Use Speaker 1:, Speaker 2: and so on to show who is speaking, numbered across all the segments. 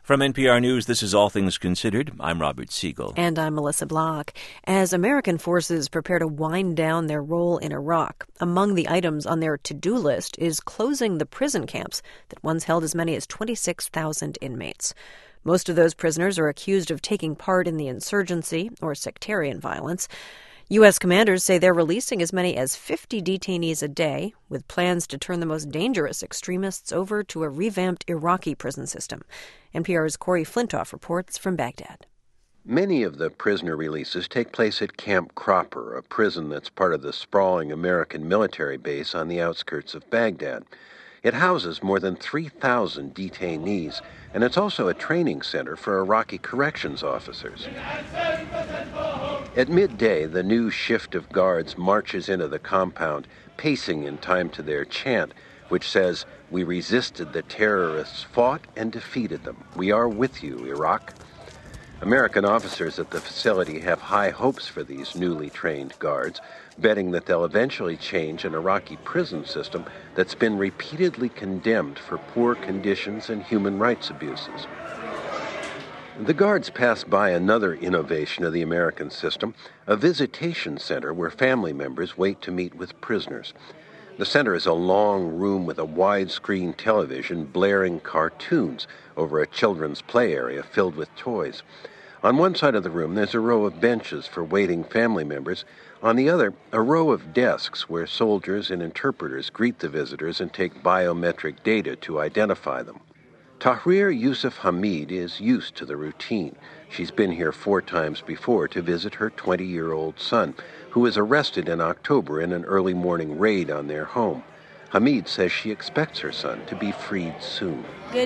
Speaker 1: From NPR News, this is All Things Considered. I'm Robert Siegel.
Speaker 2: And I'm Melissa Block. As American forces prepare to wind down their role in Iraq, among the items on their to-do list is closing the prison camps that once held as many as 26,000 inmates. Most of those prisoners are accused of taking part in the insurgency or sectarian violence. U.S. commanders say they're releasing as many as 50 detainees a day, with plans to turn the most dangerous extremists over to a revamped Iraqi prison system. NPR's Corey Flintoff reports from Baghdad.
Speaker 3: Many of the prisoner releases take place at Camp Cropper, a prison that's part of the sprawling American military base on the outskirts of Baghdad. It houses more than 3,000 detainees, and it's also a training center for Iraqi corrections officers. At midday, the new shift of guards marches into the compound, pacing in time to their chant, which says, "We resisted the terrorists, fought and defeated them. We are with you, Iraq." American officers at the facility have high hopes for these newly trained guards, betting that they'll eventually change an Iraqi prison system that's been repeatedly condemned for poor conditions and human rights abuses. The guards pass by another innovation of the American system, a visitation center where family members wait to meet with prisoners. The center is a long room with a widescreen television blaring cartoons over a children's play area filled with toys. On one side of the room, there's a row of benches for waiting family members. On the other, a row of desks where soldiers and interpreters greet the visitors and take biometric data to identify them. Tahrir Yusuf Hamid is used to the routine. She's been here 4 times before to visit her 20-year-old son, who was arrested in October in an early morning raid on their home. Hamid says she expects her son to be freed soon.
Speaker 4: He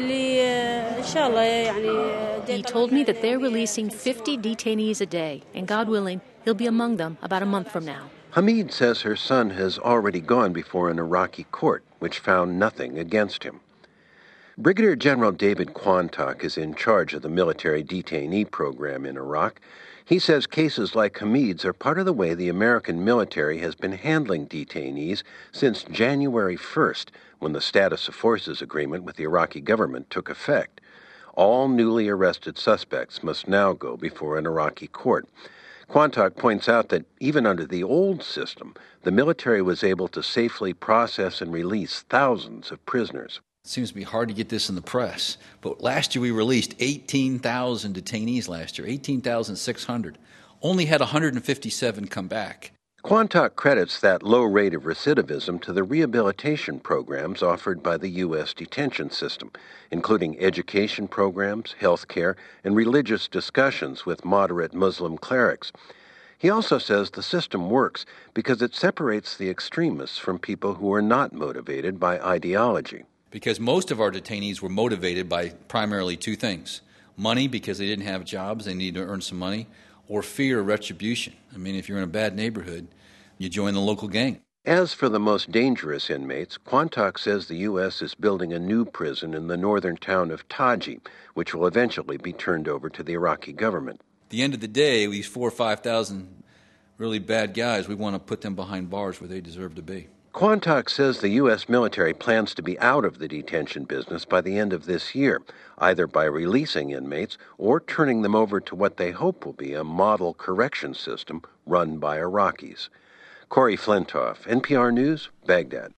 Speaker 4: told me that they're releasing 50 detainees a day, and God willing, he'll be among them about a month from now.
Speaker 3: Hamid says her son has already gone before an Iraqi court, which found nothing against him. Brigadier General David Quantock is in charge of the military detainee program in Iraq. He says cases like Hamid's are part of the way the American military has been handling detainees since January 1st, when the Status of Forces agreement with the Iraqi government took effect. All newly arrested suspects must now go before an Iraqi court. Quantock points out that even under the old system, the military was able to safely process and release thousands of prisoners.
Speaker 5: It seems to be hard to get this in the press, but last year we released 18,000 detainees last year, 18,600. Only had 157 come back.
Speaker 3: Quantock credits that low rate of recidivism to the rehabilitation programs offered by the U.S. detention system, including education programs, health care, and religious discussions with moderate Muslim clerics. He also says the system works because it separates the extremists from people who are not motivated by ideology.
Speaker 5: Because most of our detainees were motivated by primarily 2 things. Money, because they didn't have jobs, they needed to earn some money, or fear of retribution. I mean, if you're in a bad neighborhood, you join the local gang.
Speaker 3: As for the most dangerous inmates, Quantock says the U.S. is building a new prison in the northern town of Taji, which will eventually be turned over to the Iraqi government.
Speaker 5: At the end of the day, these 4,000 or 5,000 really bad guys, we want to put them behind bars where they deserve to be.
Speaker 3: Quantock says the U.S. military plans to be out of the detention business by the end of this year, either by releasing inmates or turning them over to what they hope will be a model correction system run by Iraqis. Corey Flintoff, NPR News, Baghdad.